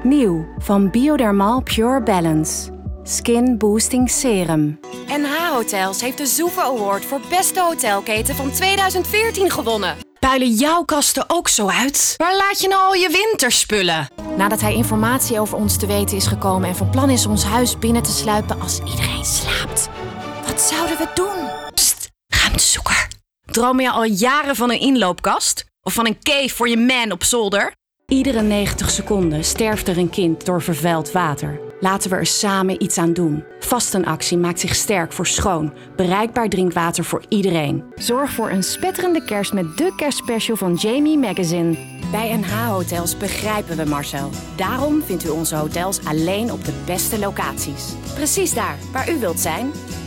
Nieuw van Biodermal Pure Balance. Skin Boosting Serum. NH Hotels heeft de Zoever Award voor beste hotelketen van 2014 gewonnen. Puilen jouw kasten ook zo uit? Waar laat je nou al je winterspullen? Nadat hij informatie over ons te weten is gekomen en van plan is ons huis binnen te sluipen als iedereen slaapt. Wat zouden we doen? Psst, ruimtezoeker. Droom je al jaren van een inloopkast? Of van een cave voor je man op zolder? Iedere 90 seconden sterft er een kind door vervuild water. Laten we er samen iets aan doen. Vastenactie maakt zich sterk voor schoon, bereikbaar drinkwater voor iedereen. Zorg voor een spetterende kerst met de kerstspecial van Jamie Magazine. Bij NH Hotels begrijpen we Marcel. Daarom vindt u onze hotels alleen op de beste locaties. Precies daar waar u wilt zijn.